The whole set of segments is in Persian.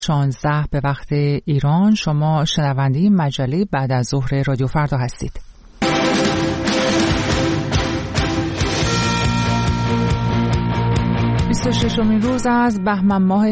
16 به وقت ایران. شما شنونده مجله بعد از ظهر رادیو فردا هستید. 26مین روز از بهمن ماه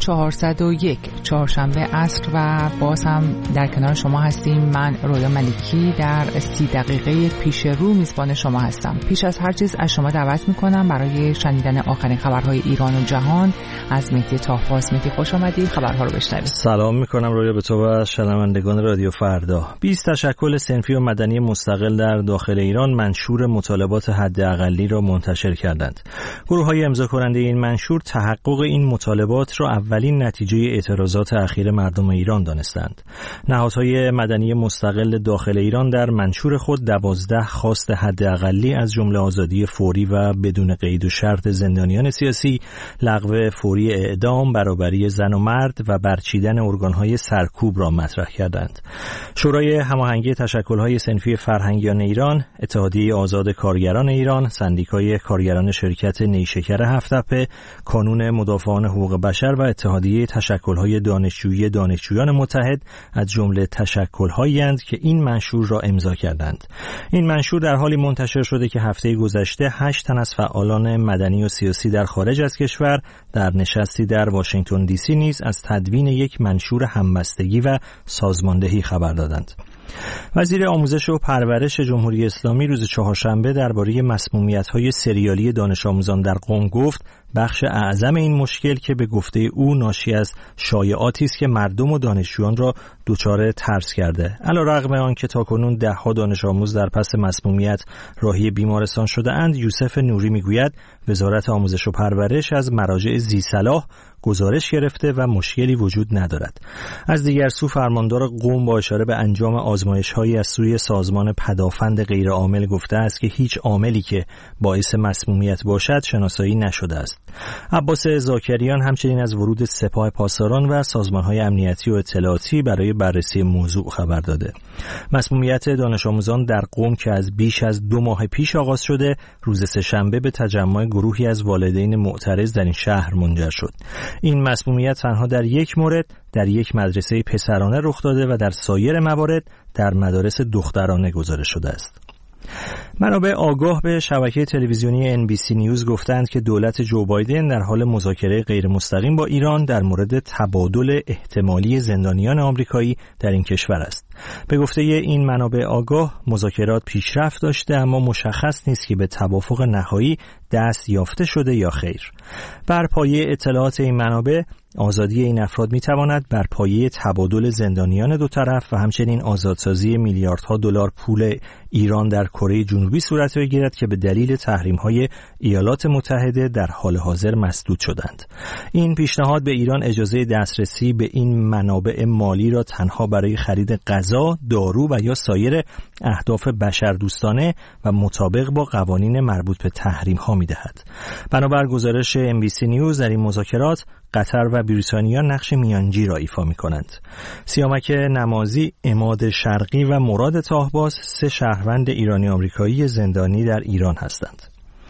1401 چهارشنبه عصر و باز هم در کنار شما هستیم. من رویا ملکی در 30 دقیقه پیش رو میزبان شما هستم. پیش از هر چیز از شما دعوت میکنم برای شنیدن آخرین خبرهای ایران و جهان از مهدی طاهباز. مهدی خوش آمدی، خبرها رو بشنوید. سلام میکنم رویا به تو و شنوندگان رادیو فردا. 20 تشکل صنفی و مدنی مستقل در داخل ایران منشور مطالبات حداقلی را منتشر کردند. گروه‌های امضا کننده این منشور تحقق این مطالبات را اولین نتیجه اعتراضات اخیر مردم ایران دانستند. نهادهای مدنی مستقل داخل ایران در منشور خود 12 خواست حداقلی از جمله آزادی فوری و بدون قید و شرط زندانیان سیاسی، لغو فوری اعدام، برابری زن و مرد و برچیدن ارگانهای سرکوب را مطرح کردند. شورای هماهنگی تشکل‌های صنفی فرهنگیان ایران، اتحادیه آزاد کارگران ایران، سندیکای کارگران شرکت نیشکر هفت‌تپه، کانون مدافعان حقوق بشر و اتحادیه تشکل‌های دانشجویان متحد از جمله تشکل‌هایی اند که این منشور را امضا کردند. این منشور در حالی منتشر شده که هفته گذشته 8 تن از فعالان مدنی و سیاسی در خارج از کشور در نشستی در واشنگتن دی سی نیز از تدوین یک منشور همبستگی و سازماندهی خبر دادند. وزیر آموزش و پرورش جمهوری اسلامی روز چهارشنبه درباره مسمومیت‌های سریالی دانش آموزان در قم گفت بخش اعظم این مشکل که به گفته او ناشی از شایعاتی است که مردم و دانشجویان را دچار ترس کرده. علیرغم آنکه تاکنون ده‌ها دانش آموز در پس مسمومیت راهی بیمارستان شده اند، یوسف نوری میگوید وزارت آموزش و پرورش از مراجع ذی‌صلاح گزارش گرفته و مشکلی وجود ندارد. از دیگر سو فرماندار قم با اشاره به انجام آزمایش‌هایی از سوی سازمان پدافند غیرعامل گفته است که هیچ عاملی که باعث مسمومیت باشد شناسایی نشده است. عباس زاکریان همچنین از ورود سپاه پاسداران و سازمان‌های امنیتی و اطلاعاتی برای بررسی موضوع خبر داده. مسمومیت دانش آموزان در قم که از بیش از 2 ماه پیش آغاز شده، روز سه‌شنبه به تجمع گروهی از والدین معترض در این شهر منجر شد. این مسمومیت تنها در یک مورد در یک مدرسه پسرانه رخ داده و در سایر موارد در مدارس دخترانه گزارش شده است. منابع آگاه به شبکه تلویزیونی NBC نیوز گفتند که دولت جو بایدن در حال مذاکره غیر مستقیم با ایران در مورد تبادل احتمالی زندانیان آمریکایی در این کشور است. به گفته این منابع آگاه مذاکرات پیشرفت داشته اما مشخص نیست که به توافق نهایی دست یافته شده یا خیر. بر پایه اطلاعات این منابع آزادی این افراد میتواند بر پایه تبادل زندانیان دو طرف و همچنین آزادسازی میلیاردها دلار پول ایران در کره جنوبی صورت بگیرد که به دلیل تحریم‌های ایالات متحده در حال حاضر مسدود شدند. این پیشنهاد به ایران اجازه دسترسی به این منابع مالی را تنها برای خرید غذا، دارو و یا سایر اهداف بشردوستانه و مطابق با قوانین مربوط به تحریم‌ها می‌دهد. بنابر گزارش NBC نیوز در این مذاکرات قطر و بریتانیا نقش میانجی را ایفا می‌کنند. سیامک نمازی، عماد شرقی و مراد طاهباز 3 شهروند ایرانی آمریکایی زندانی در ایران هستند.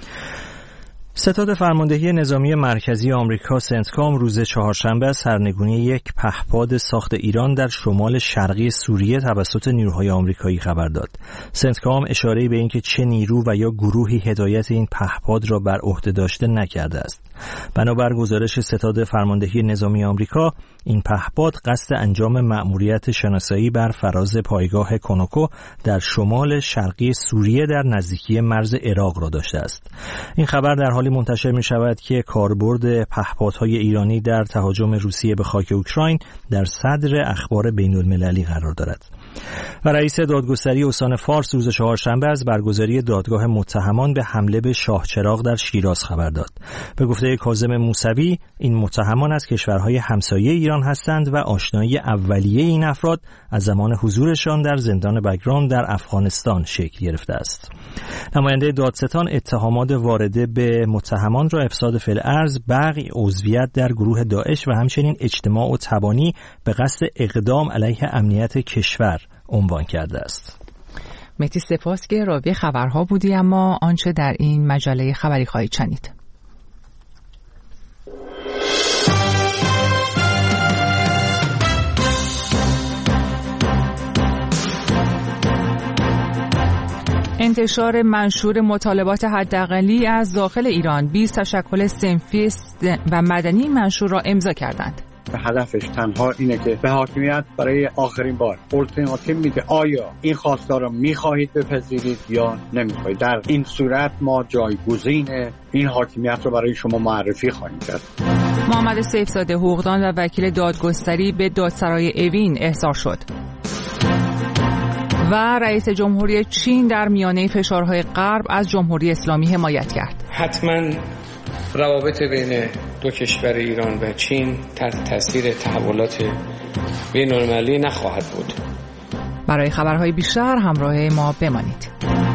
ستاد فرماندهی نظامی مرکزی آمریکا سنتکام روز چهارشنبه از سرنگونی یک پهپاد ساخت ایران در شمال شرقی سوریه توسط نیروهای آمریکایی خبر داد. سنتکام اشاره‌ای به اینکه چه نیرو و یا گروهی هدایت این پهپاد را بر عهده داشته نکرده است. بنابر گزارش ستاد فرماندهی نظامی آمریکا، این پهپاد قصد انجام مأموریت شناسایی بر فراز پایگاه کنوکو در شمال شرقی سوریه در نزدیکی مرز عراق را داشته است. این خبر در حالی منتشر می شود که کاربرد پهپادهای ایرانی در تهاجم روسیه به خاک اوکراین در صدر اخبار بین المللی قرار دارد. و رئیس دادگستری استان فارس روز چهارشنبه از برگزاری دادگاه متهمان به حمله به شاهچراغ در شیراز خبر داد. به گفته کاظم موسوی، این متهمان از کشورهای همسایه ایران هستند و آشنایی اولیه این افراد از زمان حضورشان در زندان بگرام در افغانستان شکل گرفته است. نماینده دادستان اتهامات وارده به متهمان را افساد فی‌الارض، بغی، عضویت در گروه داعش و همچنین اجتماع و تبانی به قصد اقدام علیه امنیت کشور عنوان کرده است. مهدی سپاس که راوی خبرها بودی، اما آنچه در این مجله خبری خواهید شنید. انتشار منشور مطالبات حداقلی از داخل ایران. 20 تشکل صنفی و مدنی منشور را امضا کردند. هدفش تنها اینه که به حاکمیت برای آخرین بار اولتیماتوم میده آیا این خواستار را میخواهید بپذیرید یا نمیخواهید. در این صورت ما جایگزین این حاکمیت رو برای شما معرفی خواهیم کرد. محمد سیفزاده حقوقدان و وکیل دادگستری به دادسرای اوین احضار شد. و رئیس جمهوری چین در میانه فشارهای غرب از جمهوری اسلامی حمایت کرد. حتما روابط بین دو کشور ایران و چین تحت تاثیر تحولات بین‌المللی نخواهد بود. برای خبرهای بیشتر همراه ما بمانید.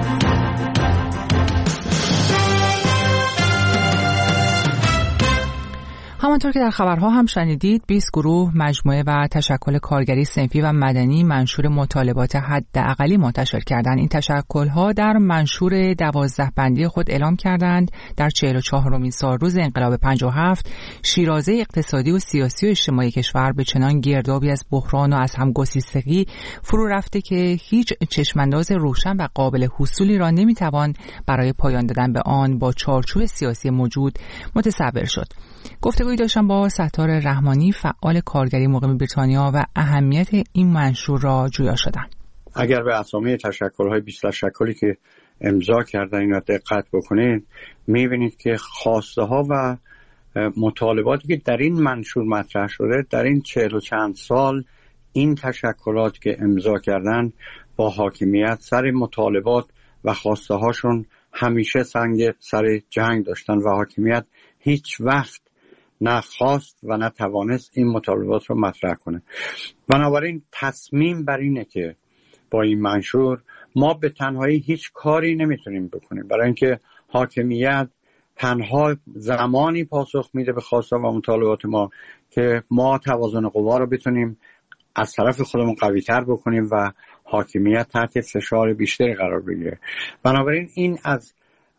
همانطور که در خبرها هم شنیدید 20 گروه مجموعه و تشکل کارگری صنفی و مدنی منشور مطالبات حداقلی منتشر کردند. این تشکل‌ها در منشور 12 بندی خود اعلام کردند در 44مین سالروز انقلاب 57 شیرازه اقتصادی و سیاسی و اجتماعی کشور به چنان گردابی از بحران و از همگسیختگی فرو رفته که هیچ چشمانداز روشن و قابل حصولی را نمیتوان برای پایان دادن به آن با چارچوب سیاسی موجود متصور شد. گفتگویی داشتم با ستار رحمانی فعال کارگری مقیم بریتانیا و اهمیت این منشور را جویا شدن. اگر به اسامی تشکل‌های 20 تشکلی که امضا کردن اینا دقت بکنید می‌بینید که خواسته ها و مطالباتی که در این منشور مطرح شده در این 40 و چند سال این تشکلات که امضا کردن با حاکمیت سر مطالبات و خواسته هاشون همیشه سنگ سر جنگ داشتن و حاکمیت هیچ وقت نه خواست و نه توانست این مطالبات رو مطرح کنه. بنابراین تصمیم بر اینه که با این منشور ما به تنهایی هیچ کاری نمیتونیم بکنیم، برای اینکه حاکمیت تنها زمانی پاسخ میده به خواسته و مطالبات ما که ما توازن قوا رو بتونیم از طرف خودمون قوی‌تر بکنیم و حاکمیت تحت فشار بیشتری قرار بگیره. بنابراین این از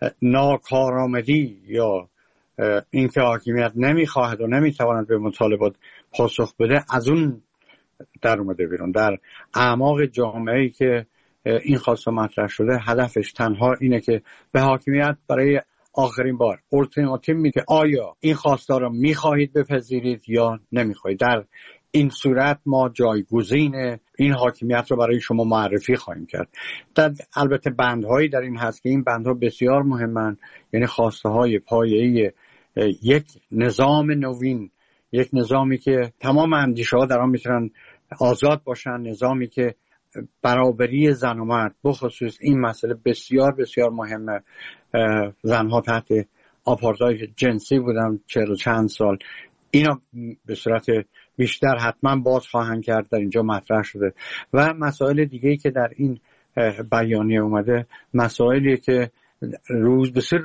ناکارآمدی یا اینکه حاکمیت نمیخواهد و نمیتواند به مطالبات پاسخ بده از اون در اومده بیرون. در اعماق جامعه‌ای که این خواسته مطرح شده هدفش تنها اینه که به حاکمیت برای آخرین بار اولتیماتوم میده آیا این خواسته را میخواهید بپذیرید یا نمیخواهید. در این صورت ما جایگزین این حاکمیت رو برای شما معرفی خواهیم کرد. البته بندهایی در این هست که این بندها بسیار مهمن، یعنی خواسته های پایه‌ای یک نظام نوین، یک نظامی که تمام اندیشه ها در آن میتونن آزاد باشن، نظامی که برابری زن و مرد، بخصوص این مسئله بسیار بسیار مهمه. زنها تحت آپارتاید جنسی بودن 40 و چند سال، اینا به صورت بیشتر حتما باز خواهند کرد، در اینجا مطرح شده. و مسائل دیگه‌ای که در این بیانیه اومده مسائلی که به صورت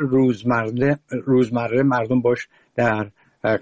روزمره مردم باش در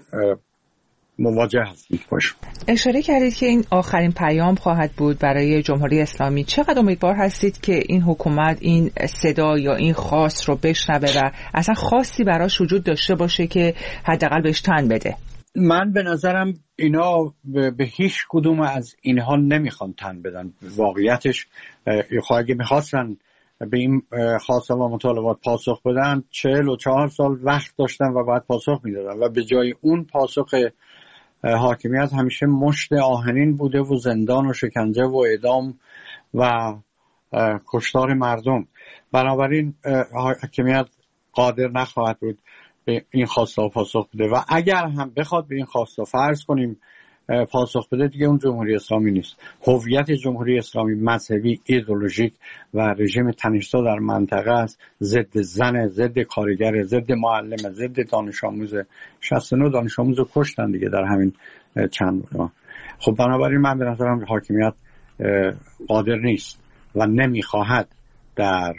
مواجه هستید باش. اشاره کردید که این آخرین پیام خواهد بود برای جمهوری اسلامی. چقدر امیدوار هستید که این حکومت این صدا یا این خواست رو بشنوه و اصلا خواستی براش وجود داشته باشه که حداقل بهش تن بده؟ من به نظرم اینا به هیچ کدوم از اینها نمیخوان تن بدن. واقعیتش اگه میخواستن به این خواسته و مطالبات پاسخ بدن 44 سال وقت داشتن و باید پاسخ میدادن و به جای اون پاسخ حاکمیت همیشه مشت آهنین بوده و زندان و شکنجه و اعدام و کشتار مردم. بنابراین حاکمیت قادر نخواهد بود به این خواسته پاسخ بده و اگر هم بخواد به این خواسته فرض کنیم پاسخ بده دیگه اون جمهوری اسلامی نیست. هویت جمهوری اسلامی مذهبی، ایدئولوژیک و رژیم تنش‌زا در منطقه است، ضد زن، ضد کارگر، ضد معلم، ضد دانش آموز. 69 دانش آموز رو کشتن دیگه در همین چند ماه. خب بنابراین من به نظرم حاکمیت قادر نیست و نمیخواهد در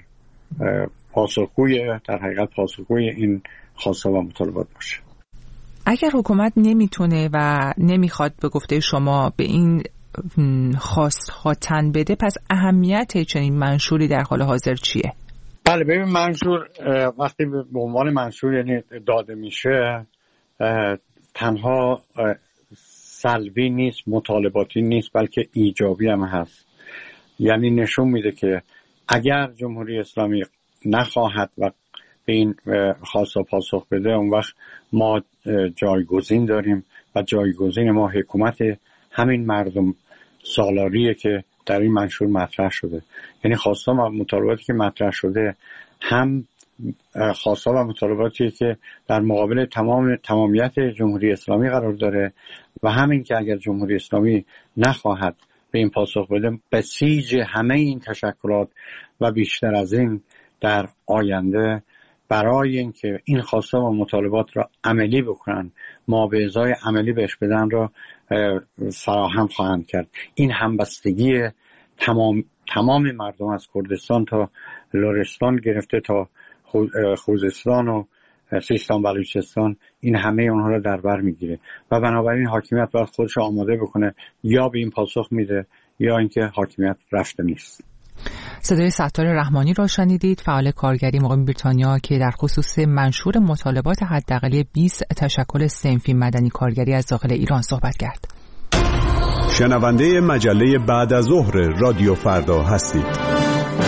حقیقت پاسخگوی این خواسته و مطالبات باشه. اگر حکومت نمیتونه و نمیخواد به گفته شما به این خواست‌ها تن بده، پس اهمیت چنین منشوری در حال حاضر چیه؟ بله ببین، منشور وقتی به عنوان منشور یعنی داده میشه تنها سلبی نیست، مطالباتی نیست، بلکه ایجابی هم هست. یعنی نشون میده که اگر جمهوری اسلامی نخواهد و به این خواسته پاسخ بده، اون وقت ما جایگزین داریم و جایگزین ما حکومت همین مردم سالاریه که در این منشور مطرح شده. یعنی خواسته و مطالباتی که مطرح شده هم خواسته و مطالباتی که در مقابل تمامیت جمهوری اسلامی قرار داره و همین که اگر جمهوری اسلامی نخواهد به این پاسخ بده، بسیج همه این تشکلات و بیشتر از این در آینده برای اینکه این خواسته و مطالبات را عملی بکنن، ما به ازای عملی بهش بدن را فراهم خواهند کرد. این همبستگی تمام مردم از کردستان تا لرستان گرفته تا خوزستان و سیستان بلوچستان، این همه اونها رو در بر میگیره و بنابراین حاکمیت باید خودش آماده بکنه، یا به این پاسخ میده یا اینکه حاکمیت رفته نیست. صدای ستار رحمانی را شنیدید، فعال کارگری مقیم بریتانیا که در خصوص منشور مطالبات حداقلی 20 تشکل صنفی مدنی کارگری از داخل ایران صحبت کرد. شنونده مجله بعد از ظهر رادیو فردا هستید.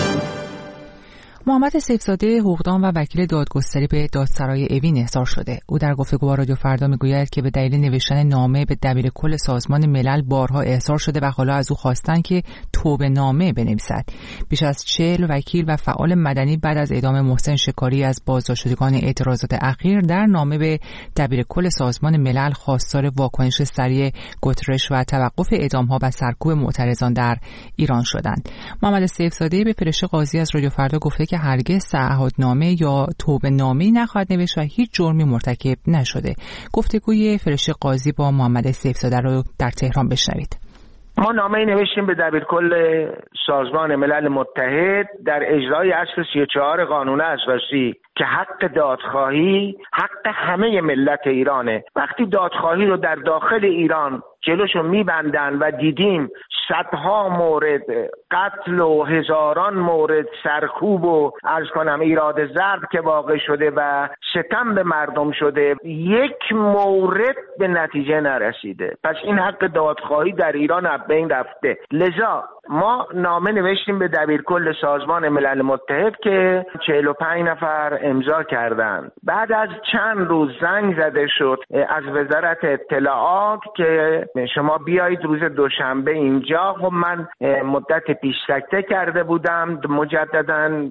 محمد سیفزاده حقوقدان و وکیل دادگستری به دادسرای اوین احضار شده. او در گفتگو با رادیو فردا میگوید که به دلیل نوشتن نامه به دبیرکل سازمان ملل بارها احضار شده و حالا از او خواستند که توبه نامه بنویسد. بیش از 40 وکیل و فعال مدنی بعد از اعدام محسن شکاری از بازداشتگان اعتراضات اخیر در نامه به دبیرکل سازمان ملل خواستار واکنش سریع گوترش و توقف اعدام‌ها و سرکوب معترضان در ایران شدند. محمد سیفزاده به فرشته قاضی از رادیو فردا گفته که هرگز تعهدنامه یا توبه نامه‌ای نخواهد نوشت و هیچ جرمی مرتکب نشده. گفتگوی فرشته قاضی با محمد سیفزاده رو در تهران بشنوید. ما نامه‌ای نوشتیم به دبیرکل سازمان ملل متحد در اجرای اصل 34 قانون اساسی که حق دادخواهی حق همه ملت ایرانه. وقتی دادخواهی رو در داخل ایران جلوشو میبندن و دیدیم صدها مورد قتل و هزاران مورد سرکوب و عرض کنم ایراد ضرب که واقع شده و ستم به مردم شده، یک مورد به نتیجه نرسیده. پس این حق دادخواهی در ایران از بین رفته. لذا ما نامه نوشتیم به دبیرکل سازمان ملل متحد که 45 نفر امضا کردند. بعد از چند روز زنگ زده شد از وزارت اطلاعات که شما بیایید روز دوشنبه اینجا. خب من مدت پیش سکته کرده بودم، مجددا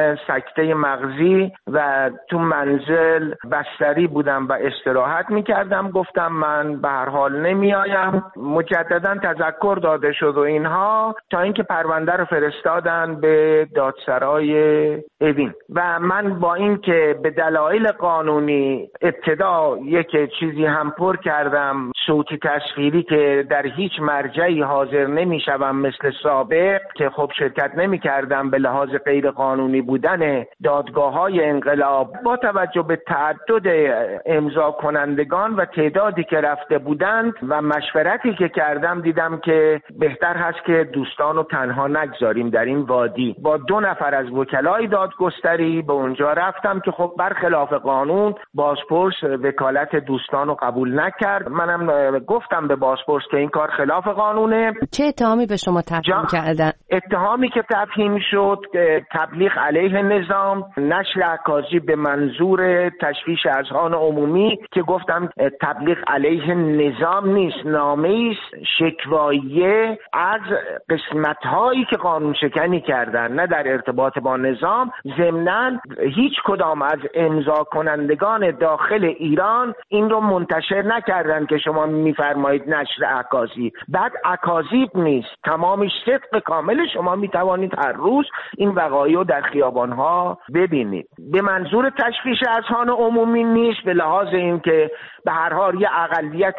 سکته مغزی و تو منزل بستری بودم و استراحت میکردم. گفتم من به هر حال نمیایم. مجددا تذکر داده شد و اینها تا اینکه پرونده رو فرستادن به دادسرای اوین و من با اینکه به دلایل قانونی ابتدا یک چیزی هم پر کردم صوتی تصویری که در هیچ مرجعی حاضر نمیشوم مثل سابق که خب شرکت نمیکردم به لحاظ غیر قانونی بودن دادگاه‌های انقلاب، با توجه به تعدد امضا کنندگان و تعدادی که رفته بودند و مشورتی که کردم دیدم که بهتر هست که دوستانو تنها نگذاریم در این وادی. با 2 نفر از وکلای دادگستری به اونجا رفتم که خب برخلاف قانون بازپرس وکالت دوستانو قبول نکرد. منم گفتم به بازپرس که این کار خلاف قانونه. چه اتهامی به شما تفهیم کردن؟ اتهامی که تفهیم شد تبلیغ علیه نظام، نشر عکاسی به منظور تشویش اذهان عمومی که گفتم تبلیغ علیه نظام نیست، نامه‌ای است شکواییه از قسمت‌هایی که قانون شکنی کردن، نه در ارتباط با نظام. ضمناً هیچ کدام از امضا کنندگان داخل ایران این رو منتشر نکردن که شما میفرمایید نشر عکاسی. بعد عکاسی نیست، تمامش صدق کامل. شما میتوانید هر روز این وقایع رو در خیابان‌ها ببینید. به منظور تشویش اذهان عمومی نیست، به لحاظ اینکه به هر حال یه اقلیت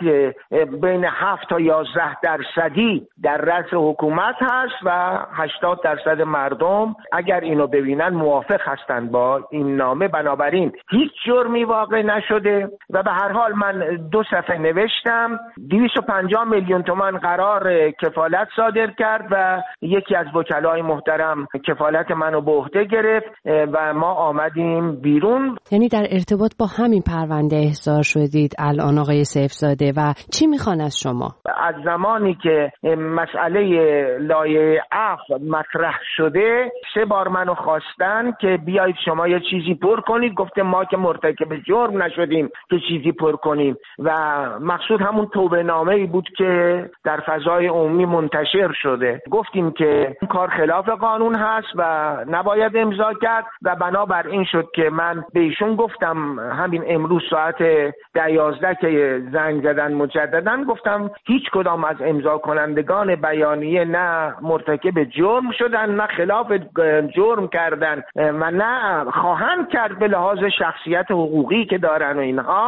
بین 7 تا 11% در رأس حکومت هست و 80% مردم اگر اینو ببینن موافق هستند با این نامه. بنابراین هیچ جرمی واقع نشده و به هر حال من 2 صفحه نوشتم. 250 میلیون تومان قرار کفالت صادر کرد و یکی از وکلای محترم کفالت منو به عهده گرفت و ما آمدیم بیرون. یعنی در ارتباط با همین پرونده احضار شدید الان آقای سیفزاده و چی میخوان از شما؟ از زمانی که مسئله لایحه عفو مطرح شده 3 بار منو خواستن که بیایید شما یه چیزی پر کنید. گفتم ما که مرتکب جرم نشدیم که چیزی پر کنیم و مقصود همون توبه نامه‌ای بود که در فضای عمومی منتشر شده. گفتیم که این کار خلاف قانون هست و نباید امضا کرد و بنابر این شد که من به ایشون گفتم همین امروز ساعت 11 که زنگ زدن مجددا گفتم هیچ کدام از امضا کنندگان بیانیه نه مرتکب جرم شدن نه خلاف جرم کردن و نه خواهند کرد به لحاظ شخصیت حقوقی که دارن و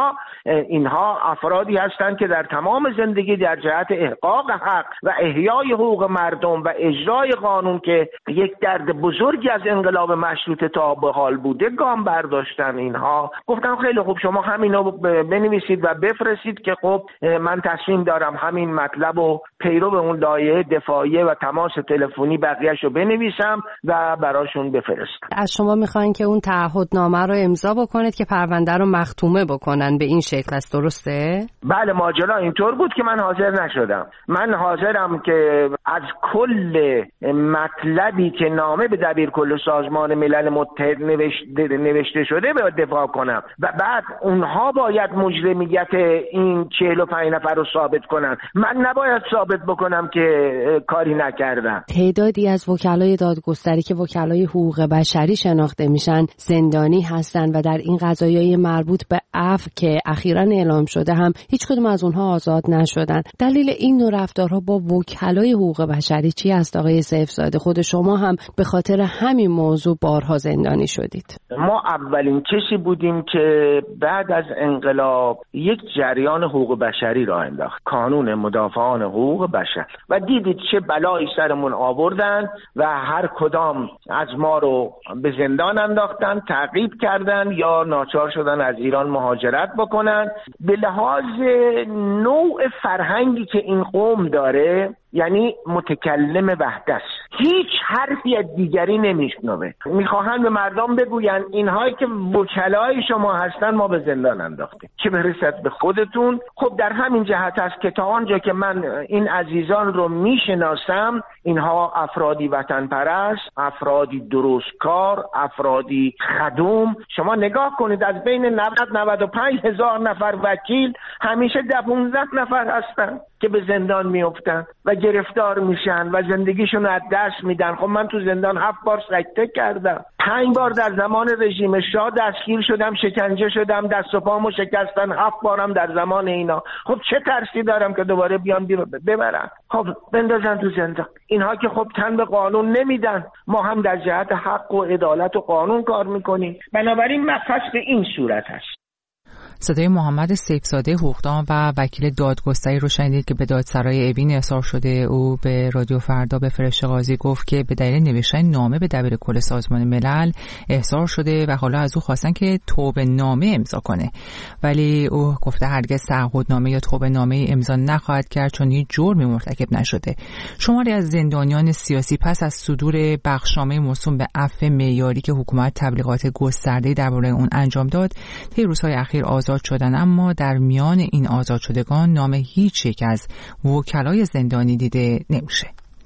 اینها افرادی هستند که در تمام زندگی در جهت احقاق حق و احیای حقوق مردم و اجرای قانون که یک درد بزرگی از انقلاب مشروطه تا به حال بوده گام برداشتن. اینها گفتم خیلی خوب شما همینو بنویسید و بفرستید که خب من تصمیم دارم همین مطلب و پیرو به اون لایحه دفاعیه و تماس تلفنی بقیه‌شو بنویسم و براشون بفرستم. از شما میخواین که اون تعهدنامه رو امضا بکنید که پرونده رو مختومه بکنن، به این شکل است، درسته؟ بله ماجرا اینطور بود که من حاضر نشدم. من حاضرم که از کل مطلبی که نامه به دبیرکل سازمان ملل متحد نوشته شده به دفاع کنم و بعد اونها باید مجرمیت این 45 نفر رو ثابت کنن. من نباید ثابت بکنم که کاری نکردم. تعدادی از وکلای دادگستری که وکلای حقوق بشری شناخته میشن زندانی هستن و در این قضایای مربوط به عفو که اخیراً اعلام شده هم هیچ کدوم از اونها آزاد نشدن. دلیل این نوع رفتارها با وکلای حقوق بشری چی است آقای سیفزاده؟ خود شما هم به خاطر همین موضوع بارها زندانی شدید. ما اولین کسی بودیم که بعد از انقلاب یک جریان حقوق بشری راه انداخت، کانون مدافعان حقوق بشر، و دیدید چه بلایی سرمون آوردن و هر کدام از ما رو به زندان انداختن، تعقیب کردن یا ناچار شدن از ایران مهاجرت بکنن. به لحاظ نوع فرهنگی که این قوم داره، یعنی متکلم وحده، هیچ حرفی از دیگری نمیشنوه. میخواهند به مردم بگوین اینهایی که وکلای شما هستن ما به زندان انداختیم، چه برسد به خودتون. خب در همین جهت است که تا آنجا که من این عزیزان رو میشناسم اینها افرادی وطن پرست، افرادی درستکار، افرادی خدوم. شما نگاه کنید از بین 90-95 هزار نفر وکیل همیشه 15 نفر هستن که به زندان میافتن و گرفتار میشن و زندگیشون از دست میدن. خب من تو زندان 7 بار سکته کردم، 5 بار در زمان رژیم شاه دستگیر شدم، شکنجه شدم، دست و پامو شکستن، 7 بارم در زمان اینا. خب چه ترسی دارم که دوباره بیان ببرن؟ خب بندازن تو زندان. اینها که خب تن به قانون نمیدن. ما هم در جهت حق و عدالت و قانون کار میکنیم. بنابراین مقصد به این صورت هست. صدای محمد سیفزاده حقوقدان و وکیل دادگستری رو شنیدید که به دادسرای اوین احضار شده. او به رادیو فردا به فرشته قاضی گفت که به دلیل نوشتن نامه به دبیرکل سازمان ملل احضار شده و حالا از او خواستن که توبه نامه امضا کنه، ولی او گفته هرگز تعهدنامه یا توبه نامه امضا نخواهد کرد چون هیچ جرمی مرتکب نشده. شماری از زندانیان سیاسی پس از صدور بخشنامه موسوم به عفو معیاری که حکومت تبلیغات گسترده‌ای درباره اون انجام داد طی روزهای اخیر آزاد شدن، اما در میان این آزاد شدگان نام هیچ یک از وکلای زندانی دیده نمیشه.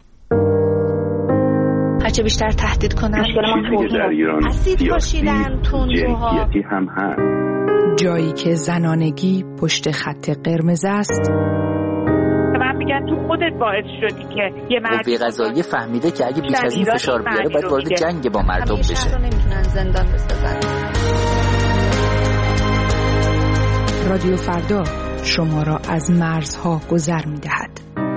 هرچه بیشتر تهدید کنن اسید پاشیدن تندروها هم هست. جایی که زنانگی پشت خط قرمز است. من میگن تو خودت باعث شدی که یه مرد قوه قضاییه فهمیده که اگه بیش از این فشار بیاره باید وارد جنگ با مردم بشه. نمیتونن زندان بسازن. رادیو فردا شما را از مرزها گذر می‌دهد.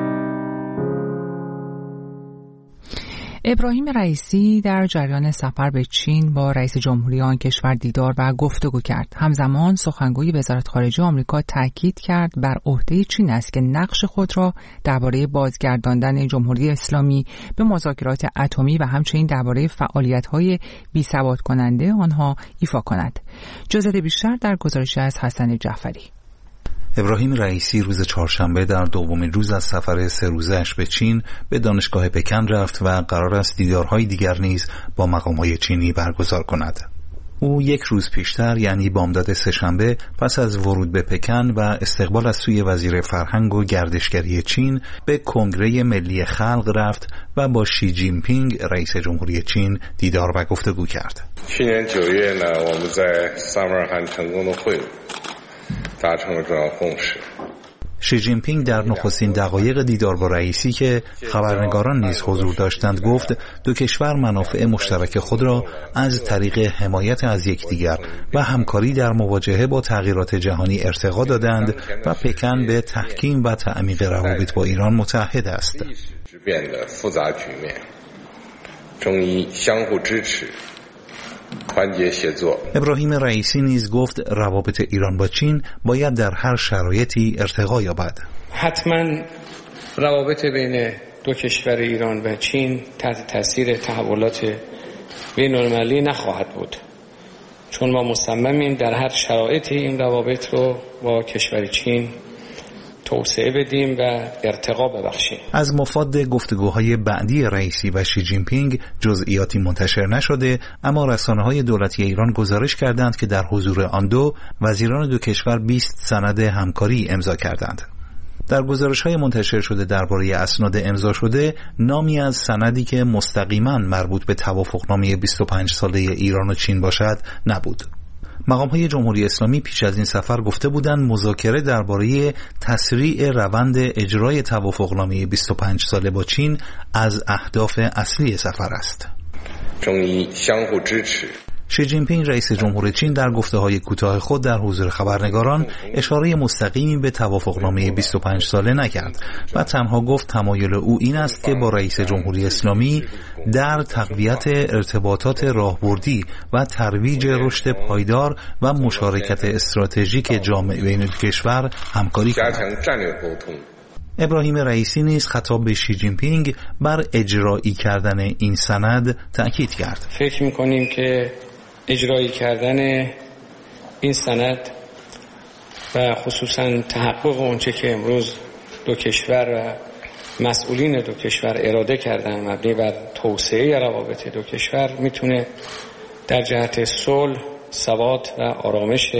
ابراهیم رئیسی در جریان سفر به چین با رئیس جمهوری آن کشور دیدار و گفتگو کرد. همزمان سخنگوی وزارت خارجه آمریکا تاکید کرد بر عهده چین است که نقش خود را درباره بازگرداندن جمهوری اسلامی به مذاکرات اتمی و همچنین درباره فعالیت‌های بی‌ثبات کننده آنها ایفا کند. جزئیات بیشتر در گزارشی از حسن جعفری. ابراهیم رئیسی روز چهارشنبه در دومین روز از سفر 3 روزه‌اش به چین به دانشگاه پکن رفت و قرار است دیدارهای دیگر نیز با مقام‌های چینی برگزار کند. او 1 روز پیشتر یعنی بامداد سه‌شنبه پس از ورود به پکن و استقبال از سوی وزیر فرهنگ و گردشگری چین به کنگره ملی خلق رفت و با شی جین پینگ رئیس جمهوری چین دیدار و گفتگو کرد. شی جین پینگ در نخستین دقایق دیدار با رئیسی که خبرنگاران نیز حضور داشتند گفت دو کشور منافع مشترک خود را از طریق حمایت از یکدیگر و همکاری در مواجهه با تغییرات جهانی ارتقا دادند و پکن به تحکیم و تعمیق روابط با ایران متعهد است. ابراهیم رئیسی نیز گفت روابط ایران با چین باید در هر شرایطی ارتقا یابد. حتما روابط بین دو کشور ایران و چین تحت تاثیر تحولات بین‌المللی نخواهد بود، چون ما مصممیم در هر شرایطی این روابط رو با کشور چین توسعه بدیم و ارتقا ببخشیم. از مفاد گفتگوهای بعدی رئیسی و شی جین پینگ جزئیاتی منتشر نشده، اما رسانه‌های دولتی ایران گزارش کردند که در حضور آن دو وزیران دو کشور 20 سند همکاری امضا کردند. در گزارش‌های منتشر شده درباره اسناد امضا شده نامی از سندی که مستقیما مربوط به توافقنامه 25 ساله ایران و چین باشد نبود. مقام‌های جمهوری اسلامی پیش از این سفر گفته بودند مذاکره درباره تسریع روند اجرای توافقنامه 25 ساله با چین از اهداف اصلی سفر است. شی جین پینگ رئیس جمهور چین در گفته‌های کوتاه خود در حضور خبرنگاران اشاره مستقیمی به توافقنامه 25 ساله نکرد و تنها گفت تمایل او این است که با رئیس جمهوری اسلامی در تقویت ارتباطات راهبردی و ترویج رشد پایدار و مشارکت استراتژیک جامع بین کشور همکاری کند. ابراهیم رئیسی نیز خطاب به شی جین پینگ بر اجرایی کردن این سند تأکید کرد. فکر می‌کنیم که اجرایی کردن این سند و خصوصا تحقق اونچه که امروز دو کشور و مسئولین دو کشور اراده کردن مبنی بر توسعه روابط دو کشور میتونه در جهت صلح، ثبات و آرامش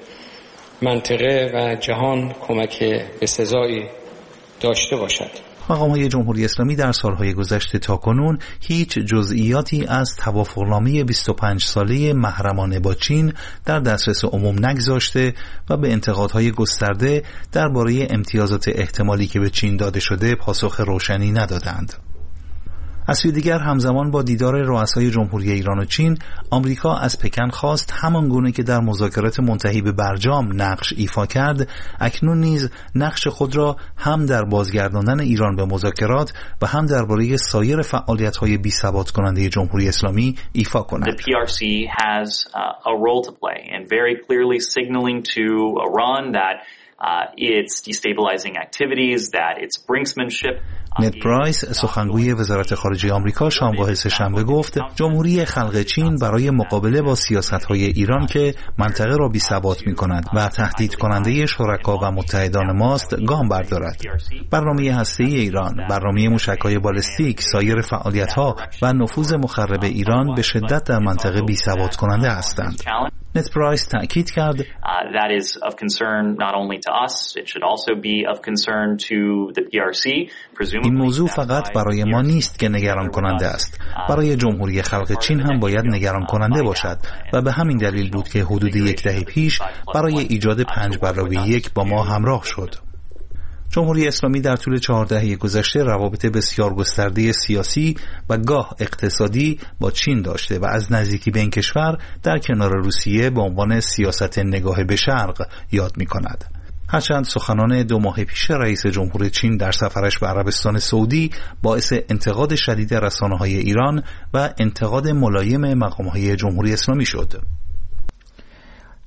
منطقه و جهان کمک بسزایی داشته باشد. مقام‌های جمهوری اسلامی در سالهای گذشته تاکنون هیچ جزئیاتی از توافقنامه 25 ساله محرمانه با چین در دسترس عموم نگذاشته و به انتقادهای گسترده درباره امتیازات احتمالی که به چین داده شده پاسخ روشنی ندادند. از سوی دیگر همزمان با دیدار رؤسای جمهوری ایران و چین، آمریکا از پکن خواست همان گونه که در مذاکرات منتهی به برجام نقش ایفا کرد، اکنون نیز نقش خود را هم در بازگرداندن ایران به مذاکرات و هم درباره سایر فعالیت‌های بی‌ثبات کننده جمهوری اسلامی ایفا کند. The PRC has a role to play and very clearly signaling to Iran that its destabilizing activities, that its brinksmanship. نت پرایس سخنگوی وزارت خارجه آمریکا شنبه سه‌شنبه گفت جمهوری خلق چین برای مقابله با سیاست‌های ایران که منطقه را بی‌ثبات می‌کند و تهدید کننده شرکا و متحدان ماست گام بردارد. برنامه هسته‌ای ایران، برنامه موشک‌های بالستیک، سایر فعالیت‌ها و نفوذ مخرب ایران به شدت در منطقه بی‌ثبات کننده هستند. نت پرایس تأکید کرد that is of concern not only to us, it should also be of concern to the PRC. این موضوع فقط برای ما نیست که نگران کننده است، برای جمهوری خلق چین هم باید نگران کننده باشد و به همین دلیل بود که حدود 1 دهه پیش برای ایجاد 5+1 با ما همراه شد. جمهوری اسلامی در طول 4 دهه گذشته روابط بسیار گسترده سیاسی و گاه اقتصادی با چین داشته و از نزدیکی به این کشور در کنار روسیه به عنوان سیاست نگاه به شرق یاد می کند. هرچند سخنان 2 ماه پیش رئیس جمهور چین در سفرش به عربستان سعودی باعث انتقاد شدید رسانه‌های ایران و انتقاد ملایم مقام‌های جمهوری اسلامی شد.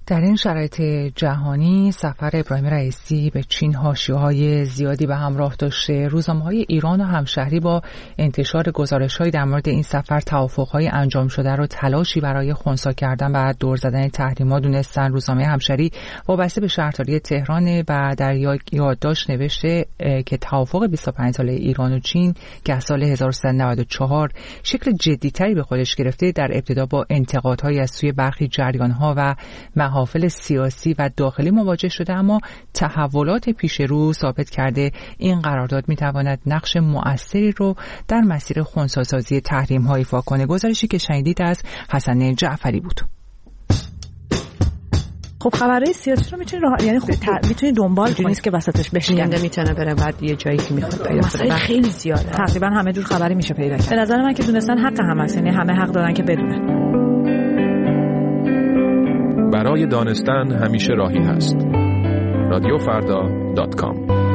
در این شرایط جهانی سفر ابراهیم رئیسی به چین حاشیه‌های زیادی به همراه داشته. روزنامه‌های ایران و همشهری با انتشار گزارش‌هایی در مورد این سفر توافق‌های انجام شده رو تلاشی برای خنثی کردن و دور زدن تحریم‌ها دونستن. روزنامه همشهری وابسته به شهرداری تهران و در یادداشت نوشته که توافق 25 ساله ایران و چین که از سال 1394 شکل جدی‌تری به خودش گرفته، در ابتدا با انتقادهایی از سوی برخی جریان‌ها و محافل سیاسی و داخلی مواجه شده، اما تحولات پیش رو ثابت کرده این قرارداد میتواند نقش مؤثری رو در مسیر خنثی‌سازی تحریم‌ها ایفا کنه. گزارشی که شنیدید از حسن جعفری بود. خب خبرهای سیاسی رو میتونی یعنی میتونی دنبال کنی، نیست که وسطش بشینه، میتونه بره بعد یه جایی که میخواد پیدا کنه. خیلی زیاده، تقریبا همه جور خبری میشه پیدا کرد. به نظر من که دونستن حق هم هست، یعنی همه حق دارن که بدونن. برای دانستن همیشه راهی هست. radiofarda.com.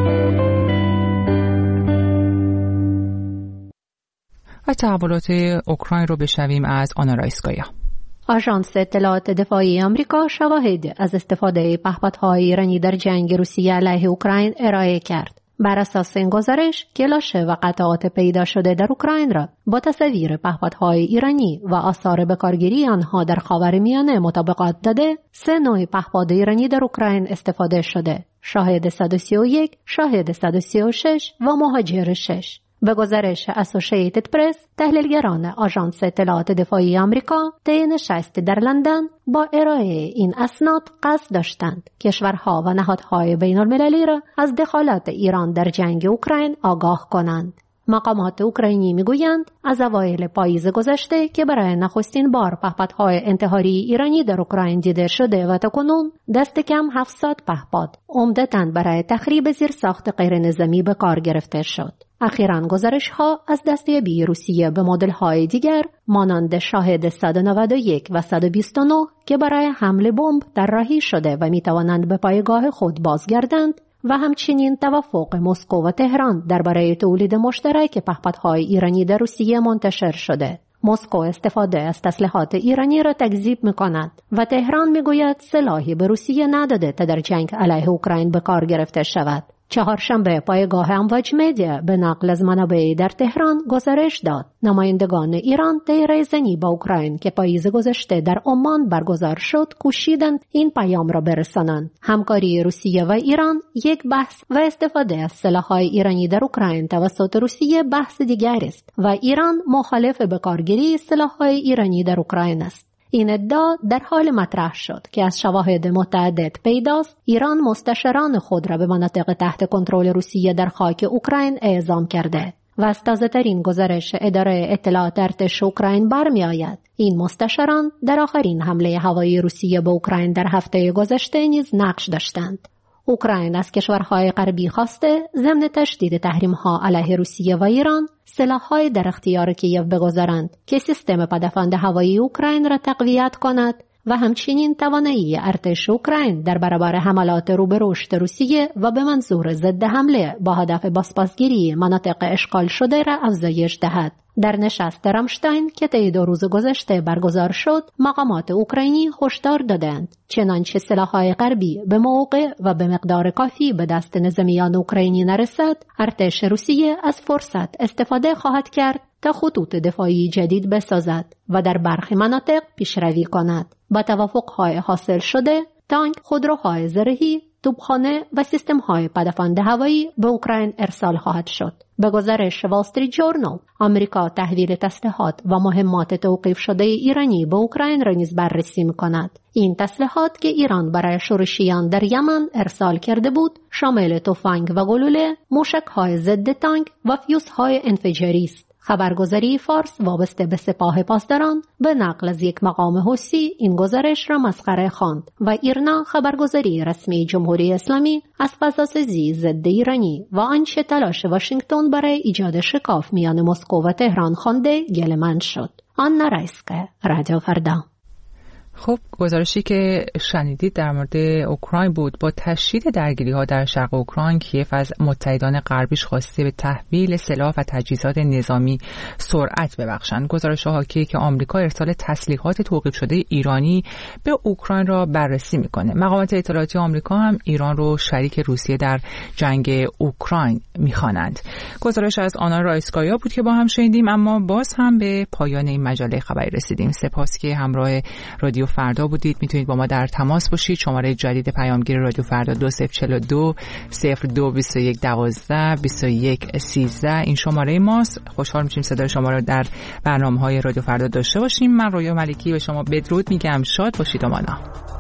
و تحولات اوکراین رو بشنویم از آنا رایسکایا. آژانس اطلاعات دفاعی آمریکا شواهد از استفاده پهپادهای ایرانی در جنگ روسیه علیه اوکراین ارائه کرد. بر اساس این گزارش، کلاشه و قطعات پیدا شده در اوکراین را با تصاویر پهپادهای ایرانی و آثار بکارگیری آنها در خاورمیانه مطابقت داده، 3 نوع پهپاد ایرانی در اوکراین استفاده شده: شاهد 131، شاهد 136 و مهاجر 6. به گزارش اسوسییتد پرس، تحلیلگران آژانس اطلاعات دفاعی آمریکا طی نشستی در لندن با ارائه این اسناد قصد داشتند کشورها و نهادهای بین‌المللی را از دخالت ایران در جنگ اوکراین آگاه کنند. مقامات اوکراینی میگویند از اوایل پاییز گذشته که برای نخستین بار پهپادهای انتحاری ایرانی در اوکراین دیده شده و تاکنون دست کم 700 پهپاد عمدتاً برای تخریب زیرساخت غیرنظامی به کار گرفته شد. اخیراً گزارش‌ها از دستیابی روسیه به مدل‌های دیگر مانند شاهد 191 و 129 که برای حمل بمب طراحی شده و می‌توانند به پایگاه خود بازگردند و همچنین توافق مسکو و تهران درباره تولید مشترک پهپادهای ایرانی در روسیه منتشر شده. مسکو استفاده از تسلیحات ایرانی را تکذیب می‌کند و تهران می‌گوید سلاحی به روسیه نداده تا در جنگ علیه اوکراین به کار گرفته شود. چهارشنبه پایگاه امواج مدیا به نقل از منابعی در تهران گزارش داد نمایندگان ایران طی ریزنی با اوکراین که پاییز گذشته در عمان برگزار شد کوشیدند این پیام را برسانند. همکاری روسیه و ایران یک بحث و استفاده از سلاح‌های ایرانی در اوکراین توسط روسیه بحث دیگر است و ایران مخالف به کارگیری سلاح‌های ایرانی در اوکراین است. این ادعا در حال مطرح شد که از شواهد متعدد پیداست ایران مستشاران خود را به مناطق تحت کنترل روسیه در خاک اوکراین اعزام کرده و از تازه‌ترین گزارش اداره اطلاعات ارتش اوکراین برمی آید این مستشاران در آخرین حمله هوایی روسیه به اوکراین در هفته گذشته نیز نقش داشتند. اوکراین از کشورهای غربی خواسته ضمن تشدید تحریم‌ها علیه روسیه و ایران سلاح‌های در اختیار کیف بگذارند که سیستم پدافند هوایی اوکراین را تقویت کند و همچنین توانایی ارتش اوکراین در برابر حملات رو به رشد روسیه و به منظور ضد حمله با هدف بازپسگیری مناطق اشغال شده را افزایش دهد. در نشست رامشتاین که طی 2 روز گذشته برگزار شد، مقامات اوکراینی هشدار دادند چنانچه سلاح‌های غربی به موقع و به مقدار کافی به دست نظامیان اوکراینی نرسد، ارتش روسیه از فرصت استفاده خواهد کرد تا خطوط دفاعی جدید بسازد و در برخی مناطق پیشروی کند. با توافق‌های حاصل شده، تانک، خودروهای زرهی، توپخانه و سیستم‌های پدافند هوایی به اوکراین ارسال خواهد شد. به گزارش وال استریت ژورنال، آمریکا تحویل تسلیحات و مهمات توقیف شده ایرانی به اوکراین را نیز بررسی می‌کند. این تسلیحات که ایران برای شورشیان در یمن ارسال کرده بود، شامل تفنگ و گلوله، موشک‌های ضد تانک و فیوزهای انفجاری است. خبرگزاری فارس وابسته به سپاه پاسداران به نقل از یک مقام حوثی این گزارش را مسخره خواند و ایرنا خبرگزاری رسمی جمهوری اسلامی از فضاسازی ضد ایرانی و آنچه تلاش واشنگتن برای ایجاد شکاف میان مسکو و تهران خوانده گله‌مند شد. آنا رایسکایا، رادیو فردا. خب گزارشی که شنیدید در مورد اوکراین بود. با تشدید درگیری‌ها در شرق اوکراین، کیف از متحدان غربیش خواسته به تحویل سلاح و تجهیزات نظامی سرعت ببخشند. گزارش حاکی که آمریکا ارسال تسلیحات توقیف شده ایرانی به اوکراین را بررسی میکنه. مقامات اطلاعاتی آمریکا هم ایران رو شریک روسیه در جنگ اوکراین میخوانند. گزارش از آنا رایسکایا بود که با هم شنیدیم. اما باز هم به پایان این مجله خبری رسیدیم. سپاس که همراه رادیو فردا بودید. میتونید با ما در تماس باشید. شماره جدید پیامگیر رادیو فردا 2042 0221 12 21 13 این شماره ماست. خوشحال میشیم صدای شما رو در برنامه‌های رادیو فردا داشته باشیم. من رویا ملکی به شما بدرود میگم. شاد باشید و مانا.